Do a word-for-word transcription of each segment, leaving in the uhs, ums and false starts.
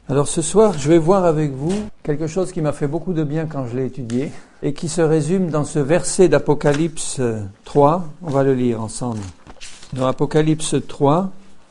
Alors ce soir, je vais voir avec vous quelque chose qui m'a fait beaucoup de bien quand je l'ai étudié et qui se résume dans ce verset d'Apocalypse trois. On va le lire ensemble. Dans Apocalypse trois,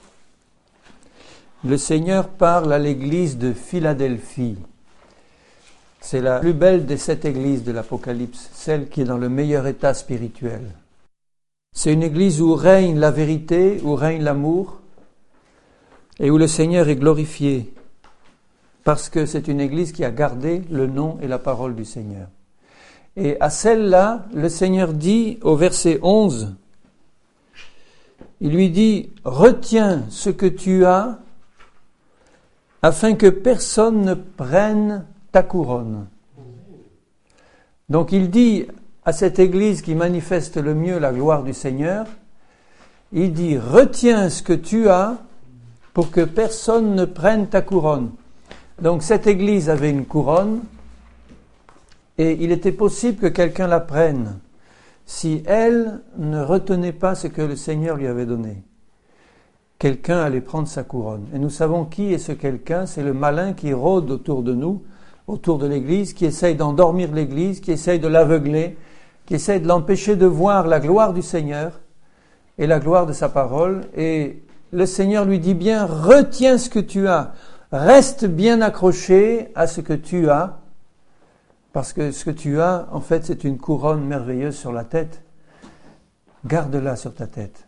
le Seigneur parle à l'église de Philadelphie. C'est la plus belle des sept églises de l'Apocalypse, celle qui est dans le meilleur état spirituel. C'est une église où règne la vérité, où règne l'amour et où le Seigneur est glorifié. Parce que c'est une église qui a gardé le nom et la parole du Seigneur. Et à celle-là, le Seigneur dit au verset onze, il lui dit « Retiens ce que tu as, afin que personne ne prenne ta couronne. » Donc il dit à cette église qui manifeste le mieux la gloire du Seigneur, il dit « Retiens ce que tu as, pour que personne ne prenne ta couronne. » Donc cette église avait une couronne et il était possible que quelqu'un la prenne si elle ne retenait pas ce que le Seigneur lui avait donné. Quelqu'un allait prendre sa couronne. Et nous savons qui est ce quelqu'un, c'est le malin qui rôde autour de nous, autour de l'église, qui essaye d'endormir l'église, qui essaye de l'aveugler, qui essaye de l'empêcher de voir la gloire du Seigneur et la gloire de sa parole. Et le Seigneur lui dit bien, retiens ce que tu as. Reste bien accroché à ce que tu as, parce que ce que tu as, en fait, c'est une couronne merveilleuse sur la tête. Garde-la sur ta tête.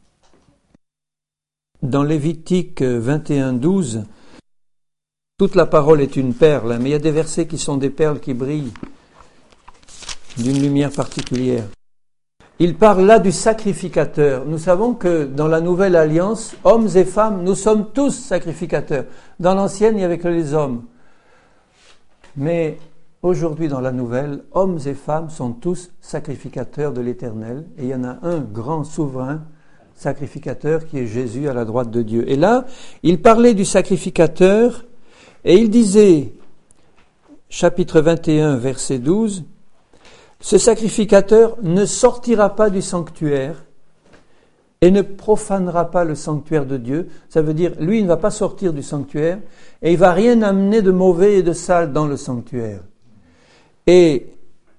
Dans Lévitique vingt et un, douze, toute la parole est une perle, mais il y a des versets qui sont des perles qui brillent d'une lumière particulière. Il parle là du sacrificateur. Nous savons que dans la nouvelle alliance, hommes et femmes, nous sommes tous sacrificateurs. Dans l'ancienne, il n'y avait que les hommes. Mais aujourd'hui, dans la nouvelle, hommes et femmes sont tous sacrificateurs de l'Éternel. Et il y en a un grand souverain sacrificateur qui est Jésus à la droite de Dieu. Et là, il parlait du sacrificateur et il disait, chapitre vingt et un, verset douze, ce sacrificateur ne sortira pas du sanctuaire et ne profanera pas le sanctuaire de Dieu. Ça veut dire, lui, il ne va pas sortir du sanctuaire et il ne va rien amener de mauvais et de sale dans le sanctuaire. Et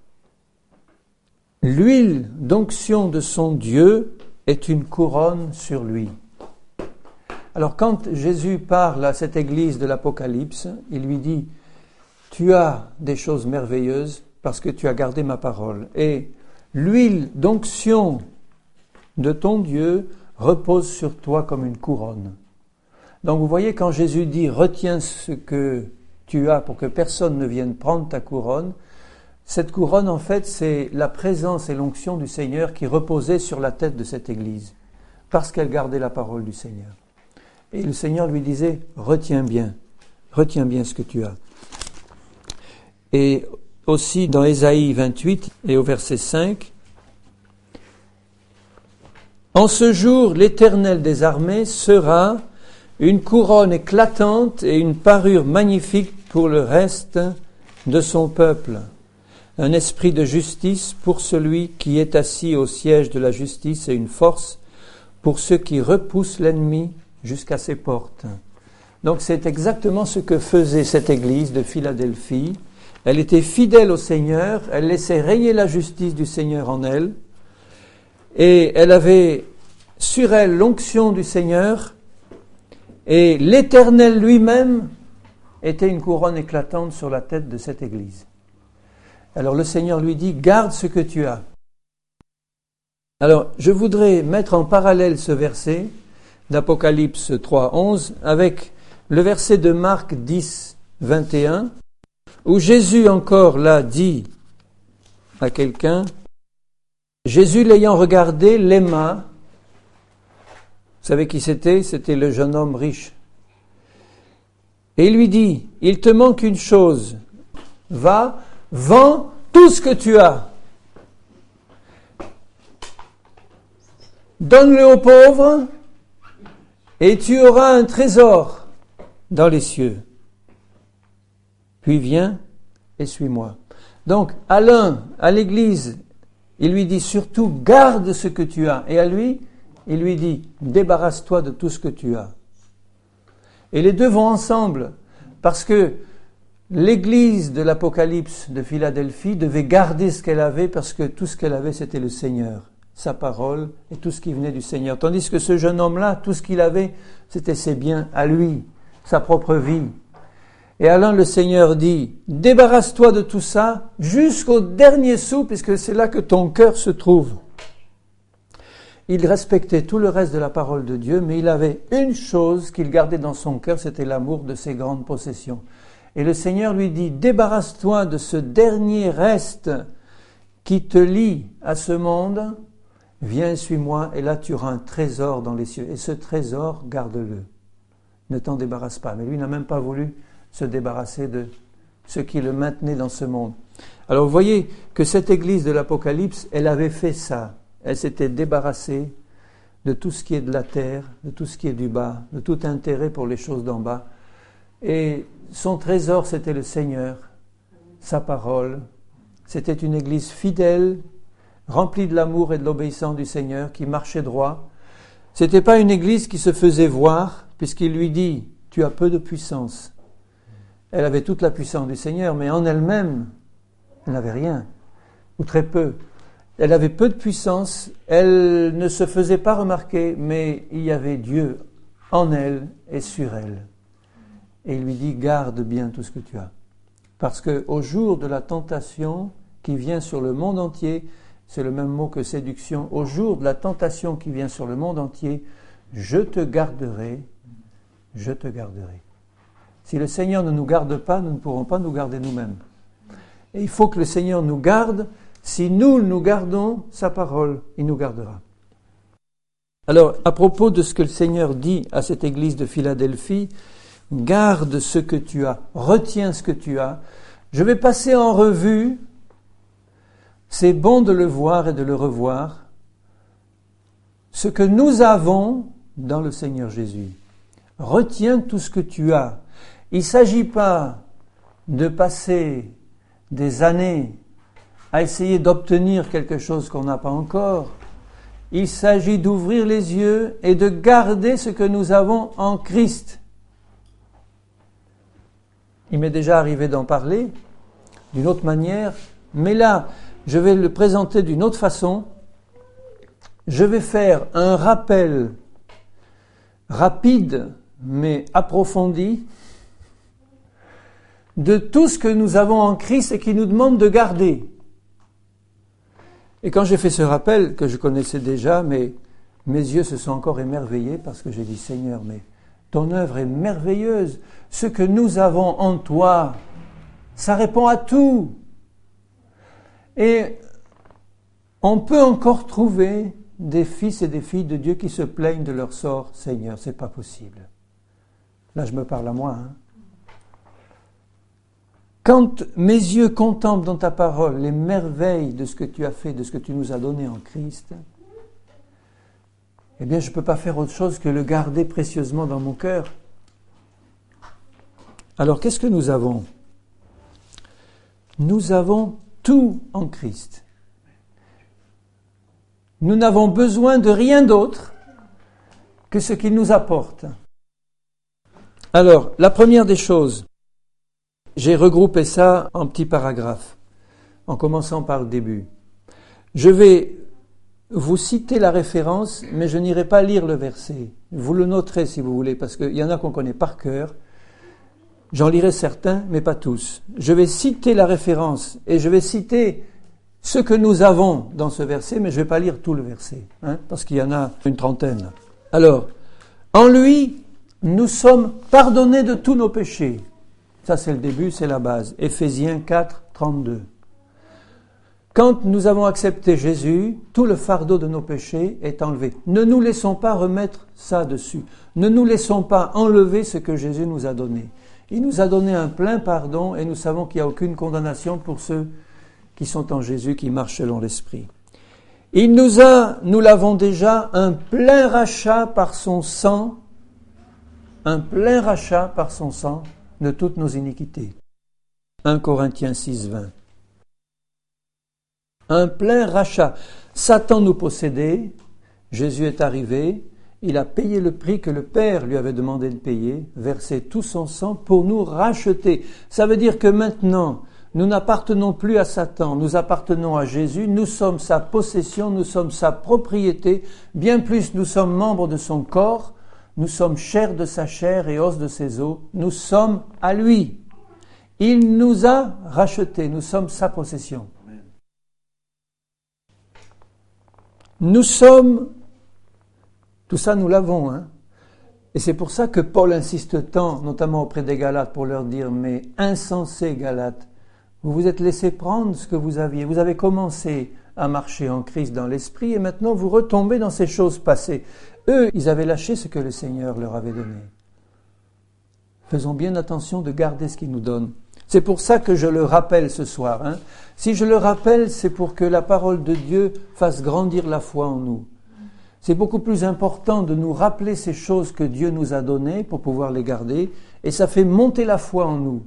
l'huile d'onction de son Dieu est une couronne sur lui. Alors quand Jésus parle à cette église de l'Apocalypse, il lui dit, tu as des choses merveilleuses, parce que tu as gardé ma parole. Et l'huile d'onction de ton Dieu repose sur toi comme une couronne. Donc vous voyez, quand Jésus dit « Retiens ce que tu as pour que personne ne vienne prendre ta couronne », cette couronne, en fait, c'est la présence et l'onction du Seigneur qui reposait sur la tête de cette Église, parce qu'elle gardait la parole du Seigneur. Et le Seigneur lui disait « Retiens bien, retiens bien ce que tu as. » Et aussi dans Ésaïe vingt-huit et au verset cinq, « En ce jour, l'Éternel des armées sera une couronne éclatante et une parure magnifique pour le reste de son peuple, un esprit de justice pour celui qui est assis au siège de la justice et une force pour ceux qui repoussent l'ennemi jusqu'à ses portes. » Donc c'est exactement ce que faisait cette église de Philadelphie. Elle était fidèle au Seigneur, elle laissait régner la justice du Seigneur en elle, et elle avait sur elle l'onction du Seigneur, et l'Éternel lui-même était une couronne éclatante sur la tête de cette église. Alors le Seigneur lui dit, garde ce que tu as. Alors je voudrais mettre en parallèle ce verset d'Apocalypse trois, onze avec le verset de Marc dix, vingt et un, où Jésus encore là dit à quelqu'un, Jésus l'ayant regardé, l'aima. Vous savez qui c'était? C'était le jeune homme riche. Et il lui dit, il te manque une chose, va, vends tout ce que tu as. Donne-le aux pauvres et tu auras un trésor dans les cieux. Puis viens et suis-moi. Donc, à l'un, à l'église, il lui dit surtout, garde ce que tu as. Et à lui, il lui dit, débarrasse-toi de tout ce que tu as. Et les deux vont ensemble. Parce que l'église de l'Apocalypse de Philadelphie devait garder ce qu'elle avait, parce que tout ce qu'elle avait, c'était le Seigneur, sa parole et tout ce qui venait du Seigneur. Tandis que ce jeune homme-là, tout ce qu'il avait, c'était ses biens à lui, sa propre vie. Et alors le Seigneur dit, débarrasse-toi de tout ça jusqu'au dernier sou, puisque c'est là que ton cœur se trouve. Il respectait tout le reste de la parole de Dieu, mais il avait une chose qu'il gardait dans son cœur, c'était l'amour de ses grandes possessions. Et le Seigneur lui dit, débarrasse-toi de ce dernier reste qui te lie à ce monde, viens, suis-moi, et là tu auras un trésor dans les cieux. Et ce trésor, garde-le. Ne t'en débarrasse pas. Mais lui n'a même pas voulu se débarrasser de ce qui le maintenait dans ce monde. Alors vous voyez que cette église de l'Apocalypse, elle avait fait ça. Elle s'était débarrassée de tout ce qui est de la terre, de tout ce qui est du bas, de tout intérêt pour les choses d'en bas. Et son trésor, c'était le Seigneur, sa parole. C'était une église fidèle, remplie de l'amour et de l'obéissance du Seigneur, qui marchait droit. C'était pas une église qui se faisait voir, puisqu'il lui dit, tu as peu de puissance. Elle avait toute la puissance du Seigneur, mais en elle-même, elle n'avait rien, ou très peu. Elle avait peu de puissance, elle ne se faisait pas remarquer, mais il y avait Dieu en elle et sur elle. Et il lui dit, garde bien tout ce que tu as. Parce qu'au jour de la tentation qui vient sur le monde entier, c'est le même mot que séduction, au jour de la tentation qui vient sur le monde entier, je te garderai, je te garderai. Si le Seigneur ne nous garde pas, nous ne pourrons pas nous garder nous-mêmes. Et il faut que le Seigneur nous garde. Si nous nous gardons sa parole, il nous gardera. Alors, à propos de ce que le Seigneur dit à cette église de Philadelphie, garde ce que tu as, retiens ce que tu as. Je vais passer en revue, c'est bon de le voir et de le revoir, ce que nous avons dans le Seigneur Jésus. Retiens tout ce que tu as. Il ne s'agit pas de passer des années à essayer d'obtenir quelque chose qu'on n'a pas encore. Il s'agit d'ouvrir les yeux et de garder ce que nous avons en Christ. Il m'est déjà arrivé d'en parler d'une autre manière, mais là, je vais le présenter d'une autre façon. Je vais faire un rappel rapide, mais approfondi, de tout ce que nous avons en Christ et qui nous demande de garder. Et quand j'ai fait ce rappel, que je connaissais déjà, mais mes yeux se sont encore émerveillés parce que j'ai dit, Seigneur, mais ton œuvre est merveilleuse. Ce que nous avons en toi, ça répond à tout. Et on peut encore trouver des fils et des filles de Dieu qui se plaignent de leur sort. Seigneur, c'est pas possible. Là, je me parle à moi, hein. Quand mes yeux contemplent dans ta parole les merveilles de ce que tu as fait, de ce que tu nous as donné en Christ, eh bien, je ne peux pas faire autre chose que le garder précieusement dans mon cœur. Alors, qu'est-ce que nous avons ? Nous avons tout en Christ. Nous n'avons besoin de rien d'autre que ce qu'il nous apporte. Alors, la première des choses, j'ai regroupé ça en petits paragraphes, en commençant par le début. Je vais vous citer la référence, mais je n'irai pas lire le verset. Vous le noterez si vous voulez, parce qu'il y en a qu'on connaît par cœur. J'en lirai certains, mais pas tous. Je vais citer la référence et je vais citer ce que nous avons dans ce verset, mais je ne vais pas lire tout le verset, hein, parce qu'il y en a une trentaine. Alors, en lui, nous sommes pardonnés de tous nos péchés. Ça, c'est le début, c'est la base. Éphésiens quatre, trente-deux. Quand nous avons accepté Jésus, tout le fardeau de nos péchés est enlevé. Ne nous laissons pas remettre ça dessus. Ne nous laissons pas enlever ce que Jésus nous a donné. Il nous a donné un plein pardon et nous savons qu'il n'y a aucune condamnation pour ceux qui sont en Jésus, qui marchent selon l'Esprit. Il nous a, nous l'avons déjà, un plein rachat par son sang, un plein rachat par son sang, de toutes nos iniquités. un Corinthiens six, vingt. Un plein rachat. Satan nous possédait, Jésus est arrivé, Il a payé le prix que le Père lui avait demandé de payer, versé tout son sang pour nous racheter. Ça veut dire que maintenant, nous n'appartenons plus à Satan, nous appartenons à Jésus, nous sommes sa possession, nous sommes sa propriété, bien plus nous sommes membres de son corps, nous sommes chair de sa chair et os de ses os, nous sommes à lui. Il nous a rachetés, nous sommes sa possession. Nous sommes, tout ça nous l'avons, hein. Et c'est pour ça que Paul insiste tant, notamment auprès des Galates, pour leur dire, mais insensés Galates, vous vous êtes laissé prendre ce que vous aviez, vous avez commencé à marcher en Christ dans l'esprit et maintenant vous retombez dans ces choses passées. Eux, ils avaient lâché ce que le Seigneur leur avait donné. Faisons bien attention de garder ce qu'il nous donne. C'est pour ça que je le rappelle ce soir. Hein. Si je le rappelle, c'est pour que la parole de Dieu fasse grandir la foi en nous. C'est beaucoup plus important de nous rappeler ces choses que Dieu nous a données pour pouvoir les garder, et ça fait monter la foi en nous.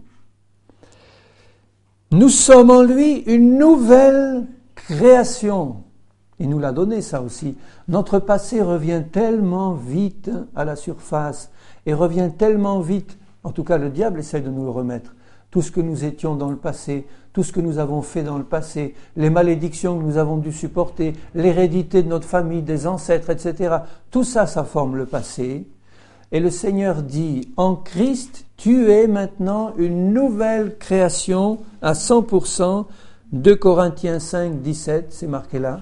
Nous sommes en lui une nouvelle création. Il nous l'a donné ça aussi. Notre passé revient tellement vite à la surface et revient tellement vite, en tout cas le diable essaie de nous le remettre. Tout ce que nous étions dans le passé, tout ce que nous avons fait dans le passé, les malédictions que nous avons dû supporter, l'hérédité de notre famille, des ancêtres, et cetera. Tout ça, ça forme le passé. Et le Seigneur dit, en Christ, tu es maintenant une nouvelle création à cent pour cent. deux Corinthiens cinq, dix-sept, c'est marqué là.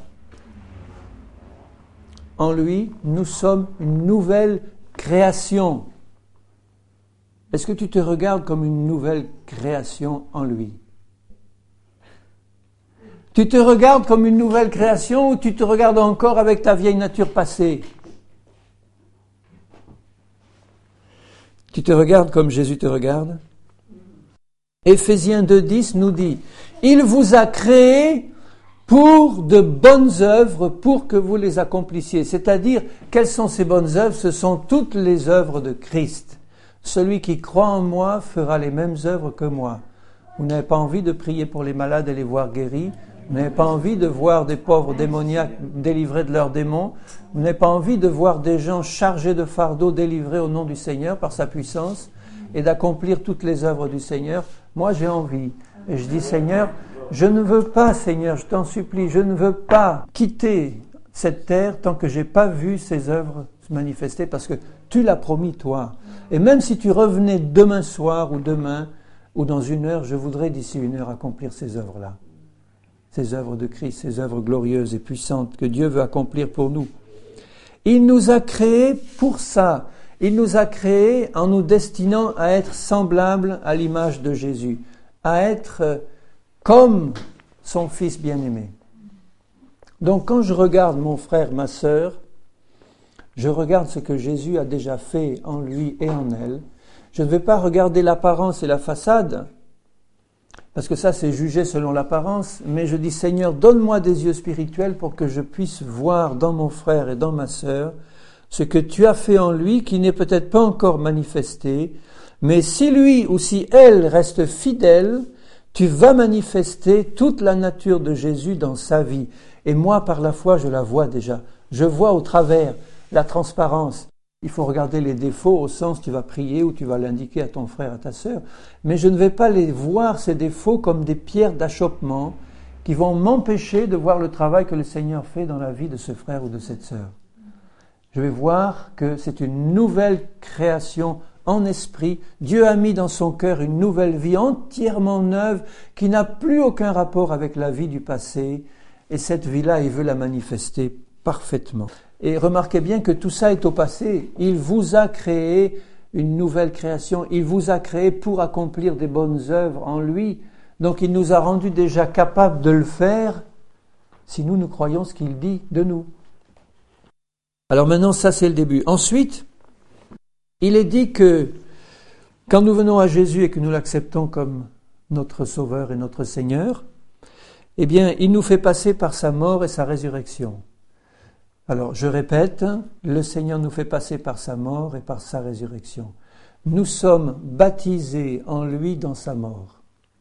En lui, nous sommes une nouvelle création. Est-ce que tu te regardes comme une nouvelle création en lui? Tu te regardes comme une nouvelle création ou tu te regardes encore avec ta vieille nature passée? Tu te regardes comme Jésus te regarde? Éphésiens deux, dix nous dit, « Il vous a créé pour de bonnes œuvres, pour que vous les accomplissiez. » C'est-à-dire, quelles sont ces bonnes œuvres? Ce sont toutes les œuvres de Christ. Celui qui croit en moi fera les mêmes œuvres que moi. Vous n'avez pas envie de prier pour les malades et les voir guéris. Vous n'avez pas envie de voir des pauvres démoniaques délivrés de leurs démons. Vous n'avez pas envie de voir des gens chargés de fardeaux délivrés au nom du Seigneur par sa puissance et d'accomplir toutes les œuvres du Seigneur. Moi, j'ai envie. Et je dis, Seigneur, je ne veux pas, Seigneur, je t'en supplie, je ne veux pas quitter cette terre tant que j'ai pas vu ces œuvres se manifester parce que tu l'as promis, toi. Et même si tu revenais demain soir ou demain ou dans une heure, je voudrais d'ici une heure accomplir ces œuvres-là. Ces œuvres de Christ, ces œuvres glorieuses et puissantes que Dieu veut accomplir pour nous. Il nous a créés pour ça. Il nous a créés en nous destinant à être semblables à l'image de Jésus, à être comme son Fils bien-aimé. Donc quand je regarde mon frère, ma sœur, je regarde ce que Jésus a déjà fait en lui et en elle. Je ne vais pas regarder l'apparence et la façade, parce que ça c'est jugé selon l'apparence, mais je dis Seigneur, donne-moi des yeux spirituels pour que je puisse voir dans mon frère et dans ma sœur ce que tu as fait en lui qui n'est peut-être pas encore manifesté, mais si lui ou si elle reste fidèle, tu vas manifester toute la nature de Jésus dans sa vie. Et moi, par la foi, je la vois déjà. Je vois au travers la transparence. Il faut regarder les défauts au sens tu vas prier ou tu vas l'indiquer à ton frère, à ta sœur. Mais je ne vais pas les voir, ces défauts, comme des pierres d'achoppement qui vont m'empêcher de voir le travail que le Seigneur fait dans la vie de ce frère ou de cette sœur. Je vais voir que c'est une nouvelle création en esprit. Dieu a mis dans son cœur une nouvelle vie entièrement neuve qui n'a plus aucun rapport avec la vie du passé. Et cette vie-là, il veut la manifester parfaitement. Et remarquez bien que tout ça est au passé. Il vous a créé une nouvelle création. Il vous a créé pour accomplir des bonnes œuvres en lui. Donc il nous a rendus déjà capables de le faire si nous, nous croyons ce qu'il dit de nous. Alors maintenant, ça c'est le début. Ensuite, il est dit que quand nous venons à Jésus et que nous l'acceptons comme notre Sauveur et notre Seigneur, eh bien, il nous fait passer par sa mort et sa résurrection. Alors, je répète, le Seigneur nous fait passer par sa mort et par sa résurrection. Nous sommes baptisés en lui dans sa mort.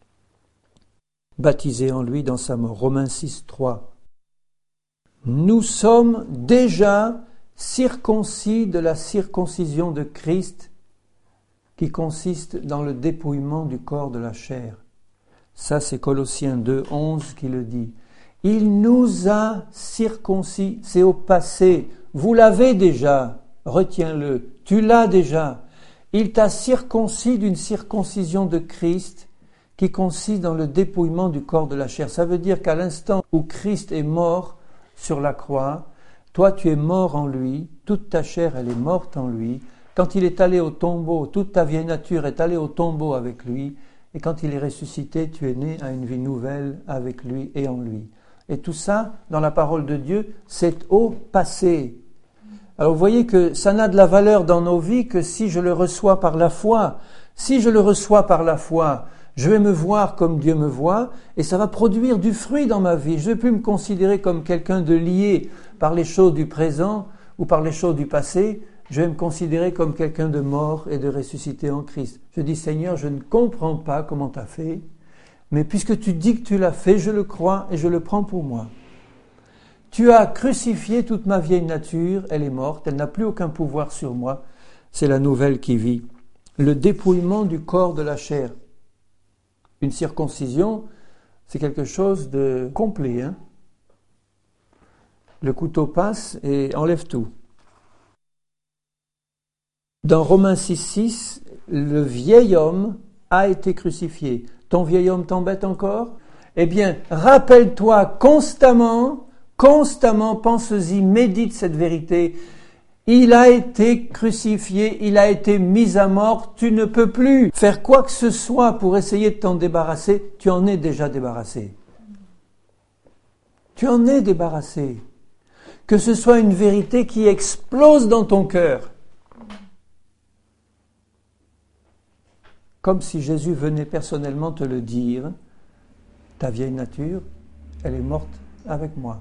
Baptisés en lui dans sa mort. Romains six, trois. Nous sommes déjà circoncis de la circoncision de Christ, qui consiste dans le dépouillement du corps de la chair. Ça, c'est Colossiens deux, onze qui le dit. Il nous a circoncis, c'est au passé. Vous l'avez déjà, retiens-le, tu l'as déjà. Il t'a circoncis d'une circoncision de Christ qui consiste dans le dépouillement du corps de la chair. Ça veut dire qu'à l'instant où Christ est mort sur la croix, toi tu es mort en lui, toute ta chair elle est morte en lui. Quand il est allé au tombeau, toute ta vieille nature est allée au tombeau avec lui, et quand il est ressuscité, tu es né à une vie nouvelle avec lui et en lui. Et tout ça, dans la parole de Dieu, c'est au passé. Alors vous voyez que ça n'a de la valeur dans nos vies que si je le reçois par la foi. Si je le reçois par la foi, je vais me voir comme Dieu me voit, et ça va produire du fruit dans ma vie. Je ne vais plus me considérer comme quelqu'un de lié par les choses du présent ou par les choses du passé. Je vais me considérer comme quelqu'un de mort et de ressuscité en Christ. Je dis, Seigneur, je ne comprends pas comment tu as fait, mais puisque tu dis que tu l'as fait, je le crois et je le prends pour moi. Tu as crucifié toute ma vieille nature, elle est morte, elle n'a plus aucun pouvoir sur moi. C'est la nouvelle qui vit. Le dépouillement du corps de la chair. Une circoncision, c'est quelque chose de complet. Hein? Le couteau passe et enlève tout. Dans Romains six, six, le vieil homme a été crucifié. Ton vieil homme t'embête encore ? Eh bien, rappelle-toi constamment, constamment, pense-y, médite cette vérité. Il a été crucifié, il a été mis à mort, tu ne peux plus faire quoi que ce soit pour essayer de t'en débarrasser, tu en es déjà débarrassé. Tu en es débarrassé. Que ce soit une vérité qui explose dans ton cœur. Comme si Jésus venait personnellement te le dire, ta vieille nature, elle est morte avec moi.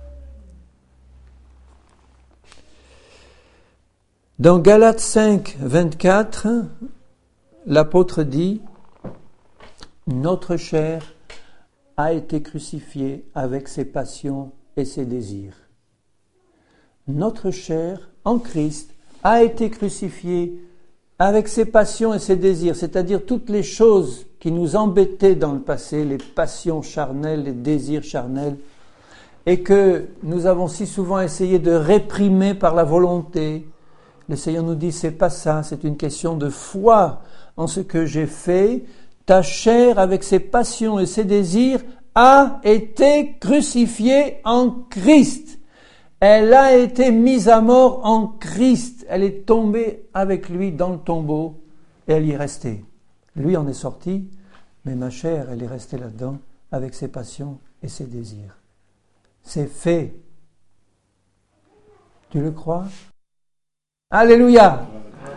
Dans Galates cinq, vingt-quatre, l'apôtre dit « Notre chair a été crucifiée avec ses passions et ses désirs. » Notre chair, en Christ, a été crucifiée avec ses passions et ses désirs, c'est-à-dire toutes les choses qui nous embêtaient dans le passé, les passions charnelles, les désirs charnels, et que nous avons si souvent essayé de réprimer par la volonté. Le Seigneur nous dit, c'est pas ça, c'est une question de foi en ce que j'ai fait. Ta chair, avec ses passions et ses désirs, a été crucifiée en Christ. Elle a été mise à mort en Christ. Elle est tombée avec lui dans le tombeau et elle y est restée. Lui en est sorti, mais ma chair, elle est restée là-dedans avec ses passions et ses désirs. C'est fait. Tu le crois ? Alléluia.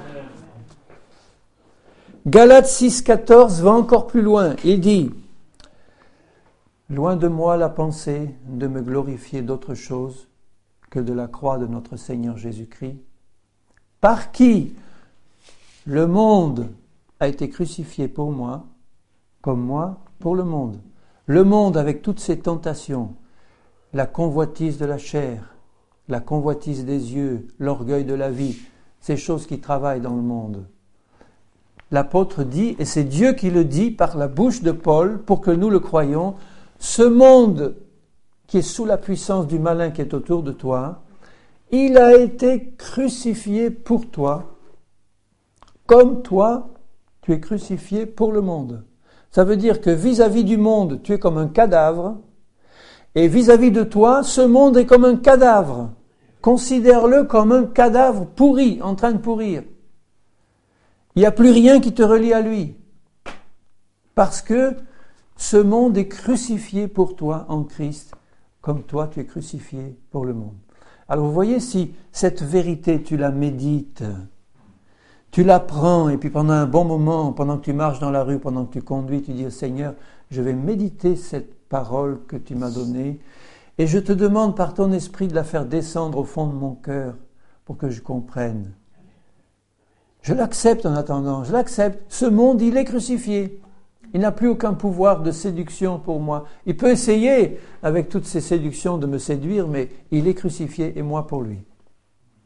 Galates six, quatorze va encore plus loin. Il dit « Loin de moi la pensée de me glorifier d'autre chose que de la croix de notre Seigneur Jésus-Christ, par qui le monde a été crucifié pour moi, comme moi pour le monde. Le monde avec toutes ses tentations, la convoitise de la chair, la convoitise des yeux, l'orgueil de la vie, ces choses qui travaillent dans le monde. » L'apôtre dit, et c'est Dieu qui le dit par la bouche de Paul, pour que nous le croyions, ce monde qui est sous la puissance du malin qui est autour de toi, il a été crucifié pour toi, comme toi, tu es crucifié pour le monde. Ça veut dire que vis-à-vis du monde, tu es comme un cadavre, et vis-à-vis de toi, ce monde est comme un cadavre. Considère-le comme un cadavre pourri, en train de pourrir. Il n'y a plus rien qui te relie à lui. Parce que ce monde est crucifié pour toi en Christ, comme toi tu es crucifié pour le monde. Alors vous voyez, si cette vérité tu la médites, tu la prends, et puis pendant un bon moment, pendant que tu marches dans la rue, pendant que tu conduis, tu dis au Seigneur, je vais méditer cette parole que tu m'as donnée, et je te demande par ton esprit de la faire descendre au fond de mon cœur pour que je comprenne. Je l'accepte en attendant, je l'accepte. Ce monde, il est crucifié. Il n'a plus aucun pouvoir de séduction pour moi. Il peut essayer, avec toutes ces séductions, de me séduire, mais il est crucifié et moi pour lui.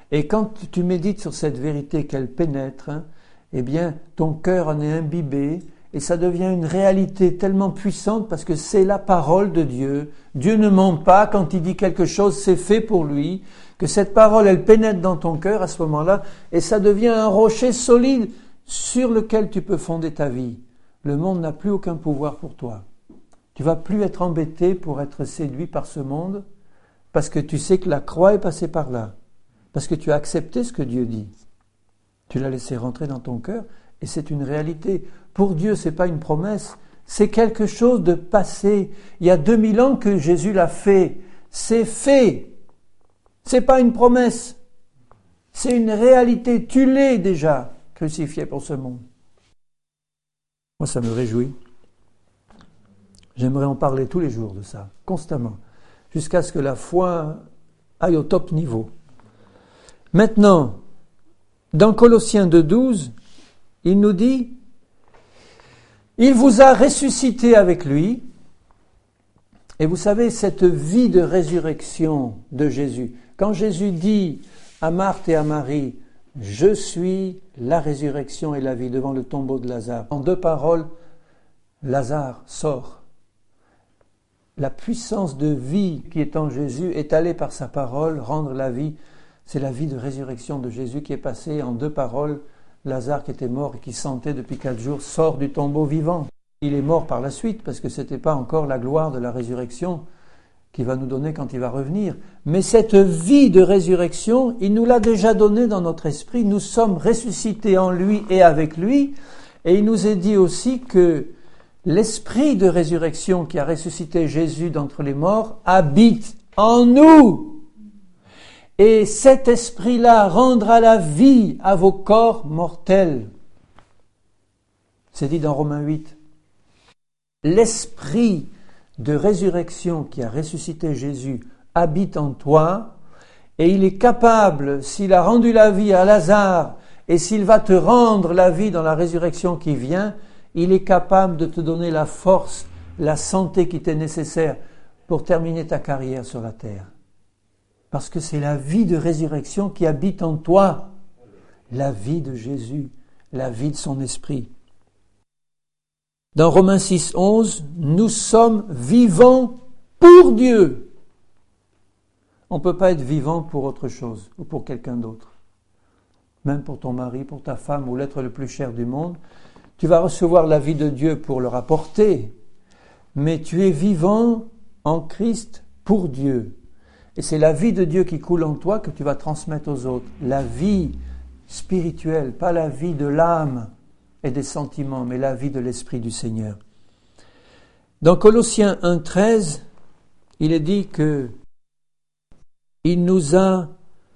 Et quand tu médites sur cette vérité qu'elle pénètre, hein, eh bien, ton cœur en est imbibé et ça devient une réalité tellement puissante parce que c'est la parole de Dieu. Dieu ne ment pas, quand il dit quelque chose, c'est fait pour lui. Que cette parole, elle pénètre dans ton cœur à ce moment-là et ça devient un rocher solide sur lequel tu peux fonder ta vie. Le monde n'a plus aucun pouvoir pour toi. Tu vas plus être embêté pour être séduit par ce monde parce que tu sais que la croix est passée par là. Parce que tu as accepté ce que Dieu dit. Tu l'as laissé rentrer dans ton cœur et c'est une réalité. Pour Dieu, ce n'est pas une promesse, c'est quelque chose de passé. Il y a deux mille ans que Jésus l'a fait. C'est fait. Ce n'est pas une promesse. C'est une réalité. Tu l'es déjà crucifié pour ce monde. Moi, ça me réjouit. J'aimerais en parler tous les jours de ça, constamment, jusqu'à ce que la foi aille au top niveau. Maintenant, dans Colossiens deux douze, il nous dit « Il vous a ressuscité avec lui ». Et vous savez, cette vie de résurrection de Jésus, quand Jésus dit à Marthe et à Marie « Je suis la résurrection et la vie » devant le tombeau de Lazare, en deux paroles, Lazare sort. La puissance de vie qui est en Jésus est allée par sa parole rendre la vie. C'est la vie de résurrection de Jésus qui est passée en deux paroles. Lazare qui était mort et qui sentait depuis quatre jours sort du tombeau vivant. Il est mort par la suite parce que ce n'était pas encore la gloire de la résurrection qu'il va nous donner quand il va revenir. Mais cette vie de résurrection, il nous l'a déjà donnée dans notre esprit. Nous sommes ressuscités en lui et avec lui. Et il nous est dit aussi que l'esprit de résurrection qui a ressuscité Jésus d'entre les morts habite en nous. Et cet esprit-là rendra la vie à vos corps mortels. C'est dit dans Romains huit. L'esprit de résurrection qui a ressuscité Jésus habite en toi et il est capable, s'il a rendu la vie à Lazare et s'il va te rendre la vie dans la résurrection qui vient, il est capable de te donner la force, la santé qui t'est nécessaire pour terminer ta carrière sur la terre. Parce que c'est la vie de résurrection qui habite en toi, la vie de Jésus, la vie de son esprit. Dans Romains six onze, nous sommes vivants pour Dieu. On ne peut pas être vivant pour autre chose ou pour quelqu'un d'autre. Même pour ton mari, pour ta femme ou l'être le plus cher du monde. Tu vas recevoir la vie de Dieu pour le rapporter, mais tu es vivant en Christ pour Dieu. Et c'est la vie de Dieu qui coule en toi que tu vas transmettre aux autres. La vie spirituelle, pas la vie de l'âme et des sentiments, mais la vie de l'Esprit du Seigneur. Dans Colossiens un treize, il est dit que il nous a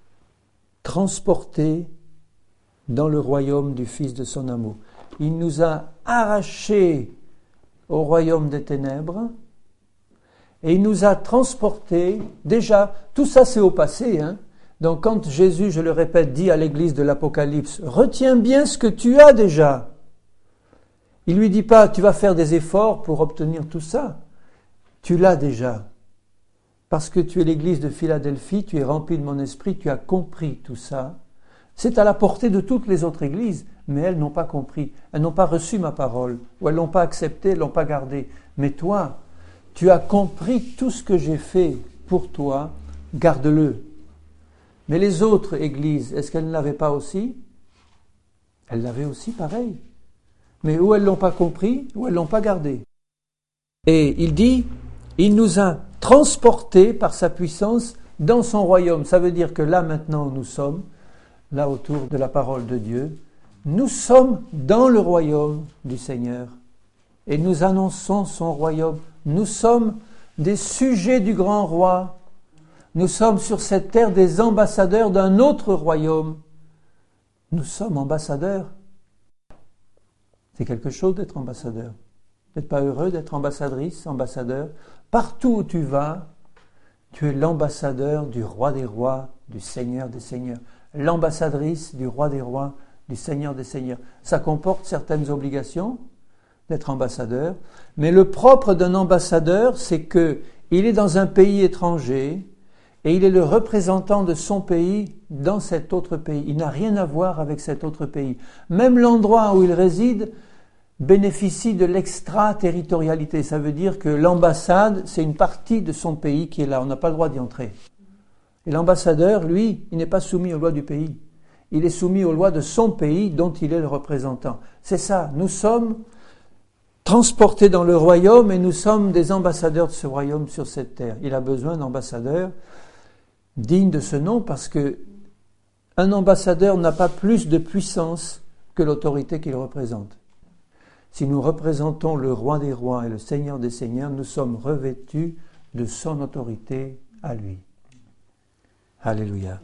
transportés dans le royaume du Fils de son amour. Il nous a arrachés au royaume des ténèbres et il nous a transportés. Déjà, tout ça c'est au passé. Hein. Donc quand Jésus, je le répète, dit à l'église de l'Apocalypse, retiens bien ce que tu as déjà. Il lui dit pas, tu vas faire des efforts pour obtenir tout ça. Tu l'as déjà. Parce que tu es l'église de Philadelphie, tu es rempli de mon esprit, tu as compris tout ça. C'est à la portée de toutes les autres églises, mais elles n'ont pas compris. Elles n'ont pas reçu ma parole, ou elles l'ont pas acceptée, elles l'ont pas gardée. Mais toi, tu as compris tout ce que j'ai fait pour toi, garde-le. Mais les autres églises, est-ce qu'elles ne l'avaient pas aussi? Elles l'avaient aussi pareil. Mais ou elles ne l'ont pas compris, ou elles ne l'ont pas gardé. Et il dit, il nous a transportés par sa puissance dans son royaume. Ça veut dire que là maintenant où nous sommes, là autour de la parole de Dieu, nous sommes dans le royaume du Seigneur. Et nous annonçons son royaume. Nous sommes des sujets du grand roi. Nous sommes sur cette terre des ambassadeurs d'un autre royaume. Nous sommes ambassadeurs. C'est quelque chose d'être ambassadeur. Vous n'êtes pas heureux d'être ambassadrice, ambassadeur? Partout où tu vas, tu es l'ambassadeur du roi des rois, du Seigneur des seigneurs. L'ambassadrice du roi des rois, du Seigneur des seigneurs. Ça comporte certaines obligations d'être ambassadeur, mais le propre d'un ambassadeur, c'est que il est dans un pays étranger Et il est le représentant de son pays dans cet autre pays. Il n'a rien à voir avec cet autre pays. Même l'endroit où il réside bénéficie de l'extraterritorialité. Ça veut dire que l'ambassade, c'est une partie de son pays qui est là. On n'a pas le droit d'y entrer. Et l'ambassadeur, lui, il n'est pas soumis aux lois du pays. Il est soumis aux lois de son pays dont il est le représentant. C'est ça. Nous sommes transportés dans le royaume et nous sommes des ambassadeurs de ce royaume sur cette terre. Il a besoin d'ambassadeurs dignes de ce nom parce que un ambassadeur n'a pas plus de puissance que l'autorité qu'il représente. Si nous représentons le roi des rois et le seigneur des seigneurs, nous sommes revêtus de son autorité à lui. Alléluia.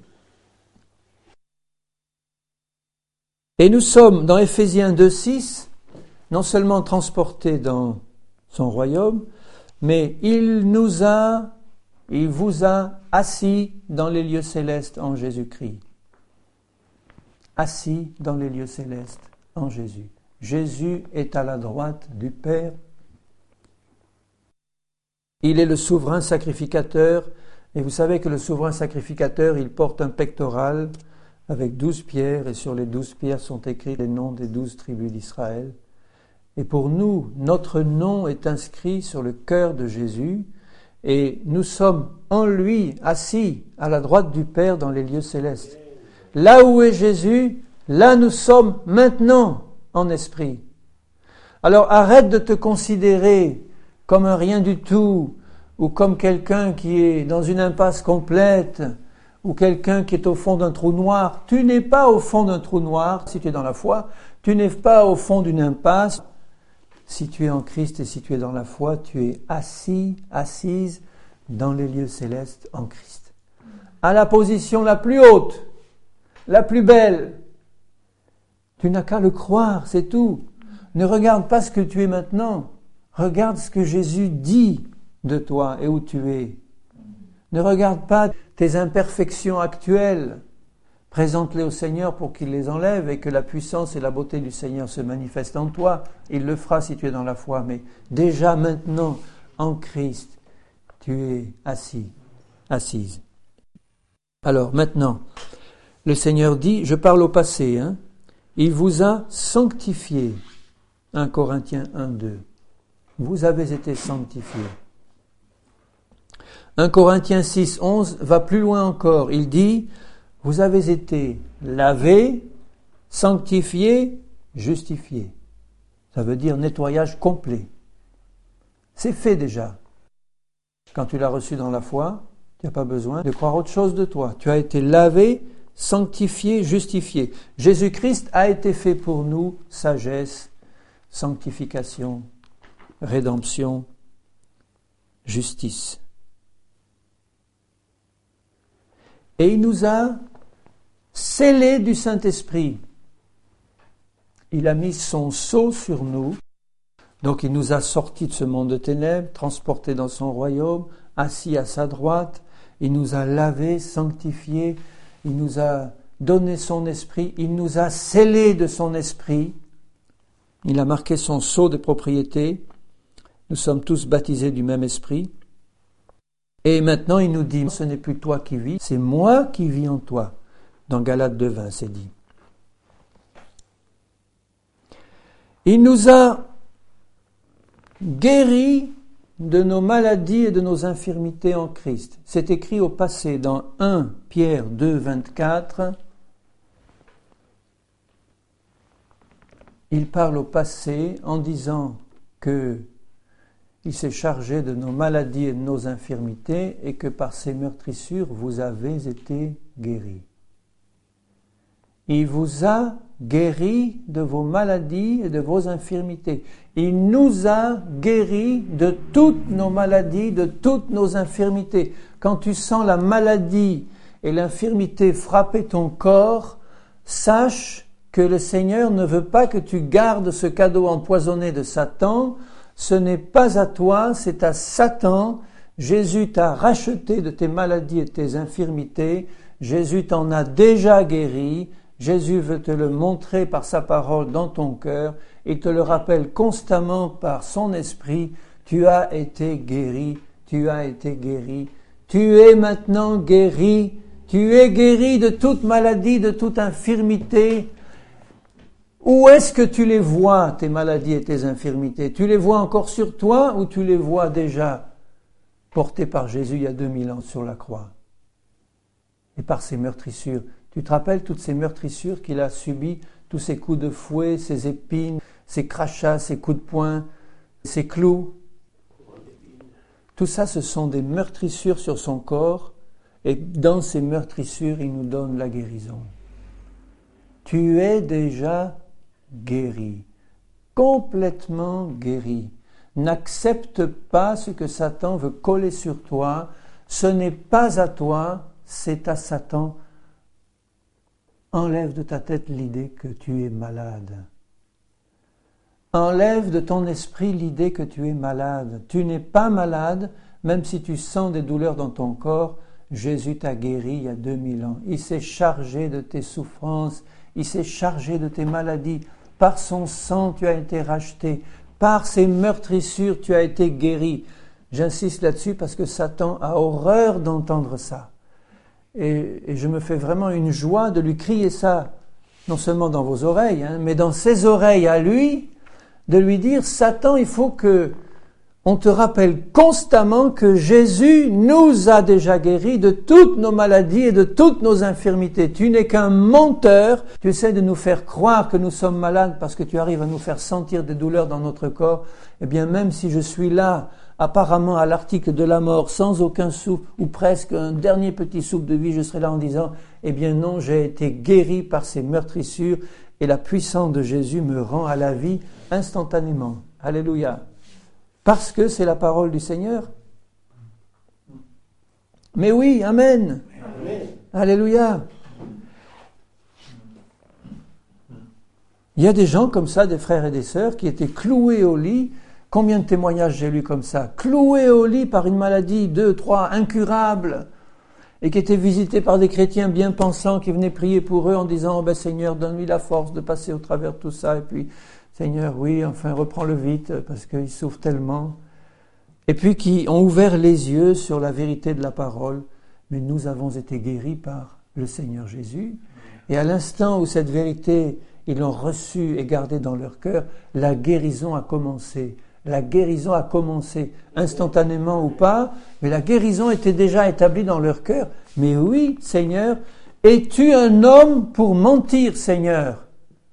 Et nous sommes, dans Éphésiens deux six, non seulement transportés dans son royaume, mais il nous a, il vous a assis dans les lieux célestes en Jésus-Christ. Assis dans les lieux célestes en Jésus. Jésus est à la droite du Père. Il est le souverain sacrificateur. Et vous savez que le souverain sacrificateur, il porte un pectoral avec douze pierres. Et sur les douze pierres sont écrits les noms des douze tribus d'Israël. Et pour nous, notre nom est inscrit sur le cœur de Jésus. Et nous sommes en lui assis à la droite du Père dans les lieux célestes. Là où est Jésus, là nous sommes maintenant en esprit. Alors arrête de te considérer comme un rien du tout, ou comme quelqu'un qui est dans une impasse complète, ou quelqu'un qui est au fond d'un trou noir. Tu n'es pas au fond d'un trou noir si tu es dans la foi, tu n'es pas au fond d'une impasse. Si tu es en Christ et si tu es dans la foi, tu es assis, assise dans les lieux célestes en Christ. À la position la plus haute, la plus belle. Tu n'as qu'à le croire, c'est tout. Ne regarde pas ce que tu es maintenant. Regarde ce que Jésus dit de toi et où tu es. Ne regarde pas tes imperfections actuelles. Présente-les au Seigneur pour qu'il les enlève et que la puissance et la beauté du Seigneur se manifestent en toi. Il le fera si tu es dans la foi. Mais déjà maintenant, en Christ, tu es assis, assise. Alors maintenant, le Seigneur dit, je parle au passé, hein, il vous a sanctifié. un Corinthiens un deux. Vous avez été sanctifiés. un Corinthiens six onze va plus loin encore. Il dit, vous avez été lavés, sanctifiés, justifiés. Ça veut dire nettoyage complet. C'est fait déjà. Quand tu l'as reçu dans la foi, tu n'as pas besoin de croire autre chose de toi. Tu as été lavé, sanctifié, justifié. Jésus-Christ a été fait pour nous sagesse, sanctification, rédemption, justice. Et il nous a scellés du Saint-Esprit. Il a mis son sceau sur nous. Donc il nous a sortis de ce monde de ténèbres, transportés dans son royaume, assis à sa droite. Il nous a lavés, sanctifiés. Il nous a donné son esprit. Il nous a scellés de son esprit. Il a marqué son sceau de propriété. Nous sommes tous baptisés du même esprit. Et maintenant, il nous dit, ce n'est plus toi qui vis, c'est moi qui vis en toi. Dans Galates deux vingt, c'est dit. Il nous a guéris de nos maladies et de nos infirmités en Christ. C'est écrit au passé dans un Pierre deux vingt-quatre. Il parle au passé en disant que il s'est chargé de nos maladies et de nos infirmités et que par ses meurtrissures, vous avez été guéris. Il vous a guéris de vos maladies et de vos infirmités. Il nous a guéris de toutes nos maladies, de toutes nos infirmités. Quand tu sens la maladie et l'infirmité frapper ton corps, sache que le Seigneur ne veut pas que tu gardes ce cadeau empoisonné de Satan. Ce n'est pas à toi, c'est à Satan. Jésus t'a racheté de tes maladies et tes infirmités. Jésus t'en a déjà guéri. Jésus veut te le montrer par sa parole dans ton cœur. Il te le rappelle constamment par son esprit. Tu as été guéri, tu as été guéri, Tu es maintenant guéri. Tu es guéri de toute maladie, de toute infirmité. Où est-ce que tu les vois, tes maladies et tes infirmités? Tu les vois encore sur toi ou tu les vois déjà portés par Jésus il y a deux mille ans sur la croix? Et par ses meurtrissures. Tu te rappelles toutes ces meurtrissures qu'il a subies, tous ces coups de fouet, ces épines, ces crachats, ces coups de poing, ces clous? Tout ça, ce sont des meurtrissures sur son corps, et dans ces meurtrissures, il nous donne la guérison. Tu es déjà guéri, complètement guéri. N'accepte pas ce que Satan veut coller sur toi. Ce n'est pas à toi, c'est à Satan. Enlève de ta tête l'idée que tu es malade. Enlève de ton esprit l'idée que tu es malade. Tu n'es pas malade, même si tu sens des douleurs dans ton corps. Jésus t'a guéri il y a deux mille ans. Il s'est chargé de tes souffrances, il s'est chargé de tes maladies. Par son sang, tu as été racheté. Par ses meurtrissures, tu as été guéri. J'insiste là-dessus parce que Satan a horreur d'entendre ça. Et, et je me fais vraiment une joie de lui crier ça, non seulement dans vos oreilles, hein, mais dans ses oreilles à lui, de lui dire, Satan, il faut que on te rappelle constamment que Jésus nous a déjà guéris de toutes nos maladies et de toutes nos infirmités. Tu n'es qu'un menteur. Tu essaies de nous faire croire que nous sommes malades parce que tu arrives à nous faire sentir des douleurs dans notre corps. Eh bien, même si je suis là, apparemment à l'article de la mort, sans aucun souffle, ou presque un dernier petit souffle de vie, je serai là en disant, eh bien non, j'ai été guéri par ces meurtrissures et la puissance de Jésus me rend à la vie instantanément. Alléluia. Parce que c'est la parole du Seigneur. Mais oui, Amen. Amen. Alléluia. Il y a des gens comme ça, des frères et des sœurs, qui étaient cloués au lit. Combien de témoignages j'ai lus comme ça? Cloués au lit par une maladie, deux, trois, incurable, et qui étaient visités par des chrétiens bien pensants qui venaient prier pour eux en disant, oh ben Seigneur, donne-lui la force de passer au travers de tout ça, et puis Seigneur, oui, enfin, reprends-le vite, parce qu'il souffre tellement. Et puis qui ont ouvert les yeux sur la vérité de la parole. Mais nous avons été guéris par le Seigneur Jésus. Et à l'instant où cette vérité, ils l'ont reçue et gardée dans leur cœur, la guérison a commencé. La guérison a commencé, instantanément ou pas, mais la guérison était déjà établie dans leur cœur. Mais oui, Seigneur, es-tu un homme pour mentir, Seigneur?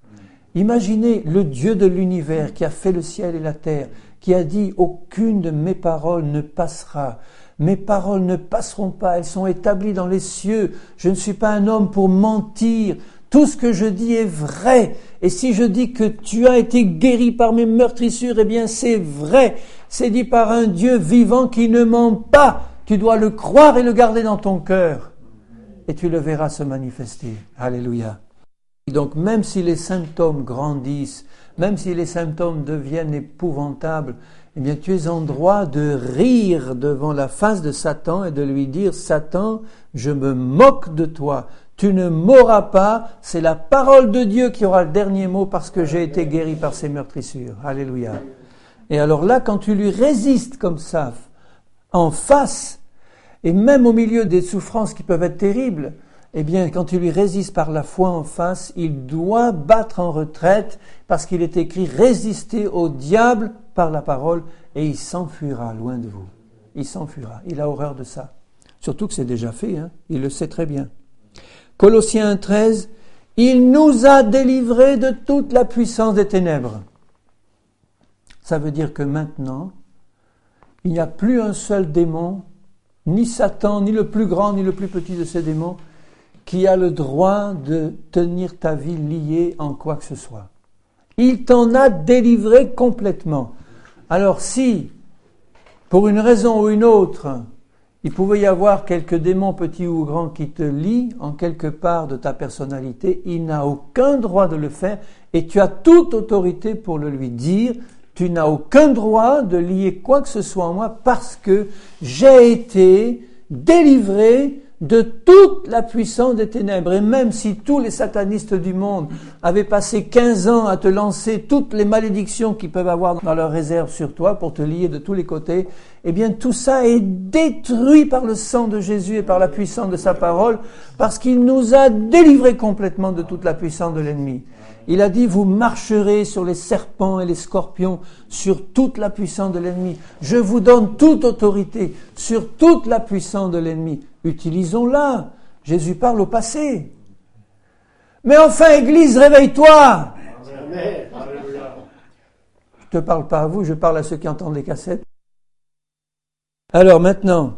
Imaginez le Dieu de l'univers qui a fait le ciel et la terre, qui a dit « Aucune de mes paroles ne passera. Mes paroles ne passeront pas, elles sont établies dans les cieux. Je ne suis pas un homme pour mentir. Tout ce que je dis est vrai. Et si je dis que tu as été guéri par mes meurtrissures, eh bien c'est vrai. C'est dit par un Dieu vivant qui ne ment pas. Tu dois le croire et le garder dans ton cœur. Et tu le verras se manifester. Alléluia. » Donc même si les symptômes grandissent, même si les symptômes deviennent épouvantables, eh bien tu es en droit de rire devant la face de Satan et de lui dire « Satan, je me moque de toi, tu ne m'auras pas, c'est la parole de Dieu qui aura le dernier mot parce que j'ai été guéri par ses meurtrissures. » Alléluia. Et alors là, quand tu lui résistes comme ça, en face, et même au milieu des souffrances qui peuvent être terribles, eh bien, quand tu lui résistes par la foi en face, il doit battre en retraite parce qu'il est écrit « Résistez au diable par la parole et il s'enfuira loin de vous. » Il s'enfuira. Il a horreur de ça. Surtout que c'est déjà fait, hein. Il le sait très bien. Colossiens un treize, « Il nous a délivrés de toute la puissance des ténèbres. » Ça veut dire que maintenant, il n'y a plus un seul démon, ni Satan, ni le plus grand, ni le plus petit de ces démons, qui a le droit de tenir ta vie liée en quoi que ce soit. Il t'en a délivré complètement. Alors si, pour une raison ou une autre, il pouvait y avoir quelques démons petits ou grands qui te lient en quelque part de ta personnalité, il n'a aucun droit de le faire et tu as toute autorité pour le lui dire. Tu n'as aucun droit de lier quoi que ce soit en moi parce que j'ai été délivré de toute la puissance des ténèbres. Et même si tous les satanistes du monde avaient passé quinze ans à te lancer toutes les malédictions qu'ils peuvent avoir dans leur réserve sur toi pour te lier de tous les côtés, eh bien tout ça est détruit par le sang de Jésus et par la puissance de sa parole, parce qu'il nous a délivrés complètement de toute la puissance de l'ennemi. Il a dit, vous marcherez sur les serpents et les scorpions, sur toute la puissance de l'ennemi. Je vous donne toute autorité sur toute la puissance de l'ennemi. Utilisons-la. Jésus parle au passé. Mais enfin, Église, réveille-toi. Je ne te parle pas à vous, je parle à ceux qui entendent les cassettes. Alors maintenant,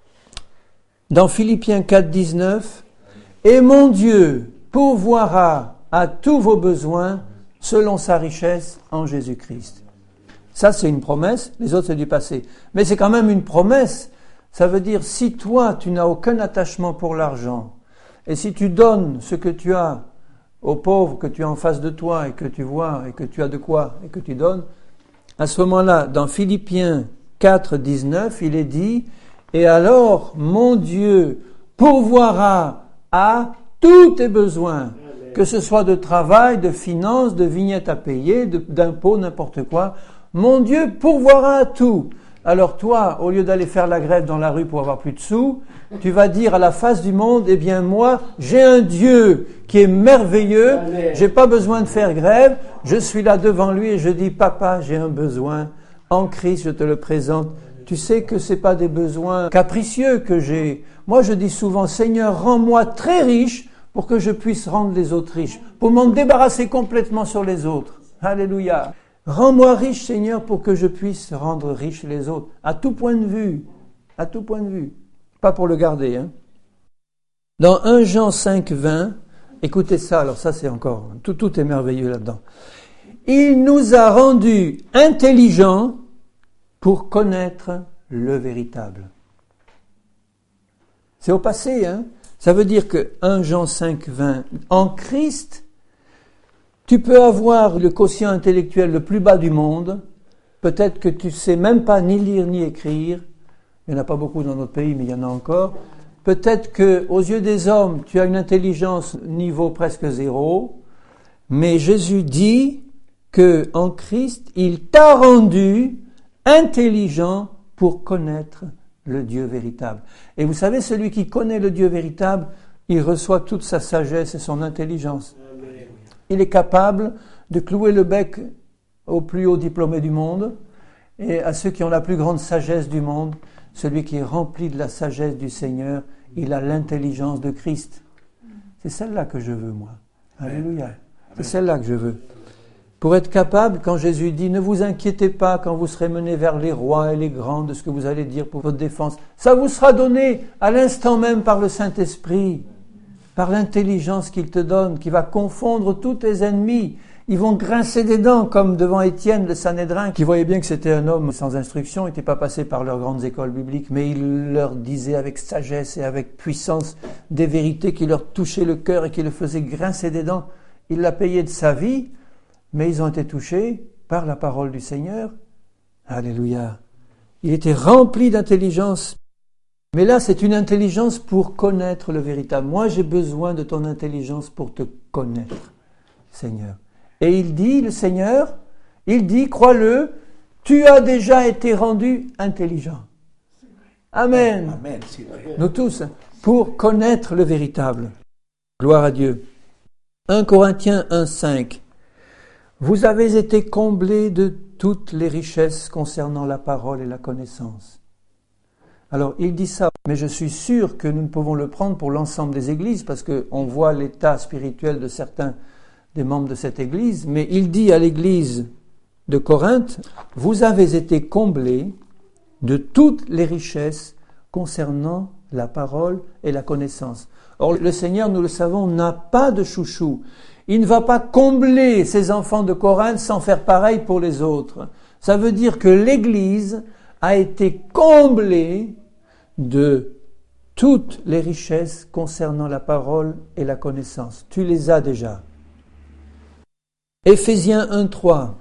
dans Philippiens quatre, dix-neuf, « Et mon Dieu pourvoira à tous vos besoins selon sa richesse en Jésus-Christ. » Ça, c'est une promesse, les autres, c'est du passé. Mais c'est quand même une promesse. Ça veut dire, si toi, tu n'as aucun attachement pour l'argent, et si tu donnes ce que tu as aux pauvres que tu as en face de toi, et que tu vois, et que tu as de quoi, et que tu donnes, à ce moment-là, dans Philippiens quatre, dix-neuf, il est dit, « Et alors, mon Dieu pourvoira à tous tes besoins, que ce soit de travail, de finances, de vignettes à payer, de, d'impôts, n'importe quoi. Mon Dieu pourvoira à tout. » Alors toi, au lieu d'aller faire la grève dans la rue pour avoir plus de sous, tu vas dire à la face du monde, eh bien moi, j'ai un Dieu qui est merveilleux, j'ai pas besoin de faire grève, je suis là devant lui et je dis, papa, j'ai un besoin, en Christ, je te le présente. Tu sais que c'est pas des besoins capricieux que j'ai. Moi, je dis souvent, Seigneur, rends-moi très riche pour que je puisse rendre les autres riches, pour m'en débarrasser complètement sur les autres. Alléluia. Rends-moi riche, Seigneur, pour que je puisse rendre riches les autres, à tout point de vue, à tout point de vue. Pas pour le garder, hein. Dans premier Jean cinq, vingt, écoutez ça, alors ça c'est encore, tout, tout est merveilleux là-dedans. Il nous a rendus intelligents pour connaître le véritable. C'est au passé, hein. Ça veut dire que premier Jean cinq, vingt, en Christ, tu peux avoir le quotient intellectuel le plus bas du monde, peut-être que tu ne sais même pas ni lire ni écrire, il n'y en a pas beaucoup dans notre pays, mais il y en a encore. Peut-être que, aux yeux des hommes, tu as une intelligence niveau presque zéro, mais Jésus dit que en Christ, il t'a rendu intelligent pour connaître le Dieu véritable. Et vous savez, celui qui connaît le Dieu véritable, il reçoit toute sa sagesse et son intelligence. Il est capable de clouer le bec aux plus hauts diplômés du monde et à ceux qui ont la plus grande sagesse du monde. Celui qui est rempli de la sagesse du Seigneur, il a l'intelligence de Christ. C'est celle-là que je veux, moi. Alléluia. C'est celle-là que je veux. Pour être capable, quand Jésus dit « Ne vous inquiétez pas quand vous serez menés vers les rois et les grands de ce que vous allez dire pour votre défense. Ça vous sera donné à l'instant même par le Saint-Esprit, par l'intelligence qu'il te donne, qui va confondre tous tes ennemis. Ils vont grincer des dents, comme devant Étienne, le Sanhédrin, qui voyait bien que c'était un homme sans instruction, il n'était pas passé par leurs grandes écoles bibliques, mais il leur disait avec sagesse et avec puissance des vérités qui leur touchaient le cœur et qui le faisaient grincer des dents. Il l'a payé de sa vie, mais ils ont été touchés par la parole du Seigneur. Alléluia. Il était rempli d'intelligence. Mais là, c'est une intelligence pour connaître le véritable. Moi, j'ai besoin de ton intelligence pour te connaître, Seigneur. Et il dit, le Seigneur, il dit, crois-le, tu as déjà été rendu intelligent. Amen. Amen. Nous tous, pour connaître le véritable. Gloire à Dieu. premier Corinthiens un, cinq. Vous avez été comblés de toutes les richesses concernant la parole et la connaissance. Alors, il dit ça, mais je suis sûr que nous ne pouvons le prendre pour l'ensemble des églises, parce qu'on voit l'état spirituel de certains des membres de cette église, mais il dit à l'église de Corinthe, vous avez été comblés de toutes les richesses concernant la parole et la connaissance. Or, le Seigneur, nous le savons, n'a pas de chouchou. Il ne va pas combler ses enfants de Corinthe sans faire pareil pour les autres. Ça veut dire que l'église a été comblée de toutes les richesses concernant la parole et la connaissance. Tu les as déjà. Éphésiens un, trois.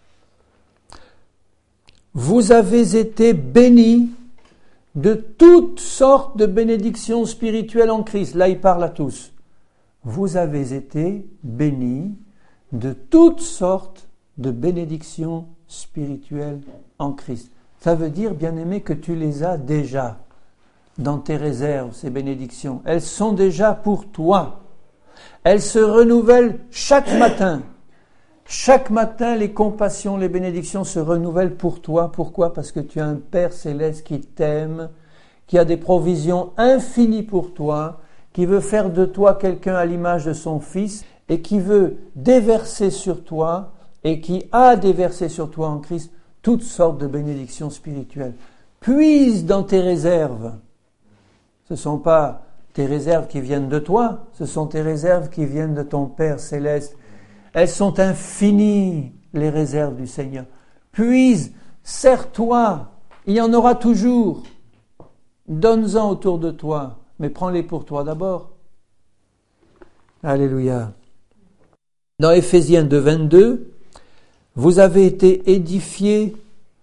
Vous avez été bénis de toutes sortes de bénédictions spirituelles en Christ. Là, il parle à tous. Vous avez été bénis de toutes sortes de bénédictions spirituelles en Christ. Ça veut dire, bien-aimé, que tu les as déjà dans tes réserves, ces bénédictions. Elles sont déjà pour toi. Elles se renouvellent chaque matin. Chaque matin, les compassions, les bénédictions se renouvellent pour toi. Pourquoi ? Parce que tu as un Père céleste qui t'aime, qui a des provisions infinies pour toi, qui veut faire de toi quelqu'un à l'image de son Fils et qui veut déverser sur toi et qui a déversé sur toi en Christ toutes sortes de bénédictions spirituelles. Puise dans tes réserves. Ce ne sont pas tes réserves qui viennent de toi, ce sont tes réserves qui viennent de ton Père céleste. Elles sont infinies, les réserves du Seigneur. Puise, sers-toi, il y en aura toujours. Donne-en autour de toi, mais prends-les pour toi d'abord. Alléluia. Dans Éphésiens deux, vingt-deux, vous avez été édifiés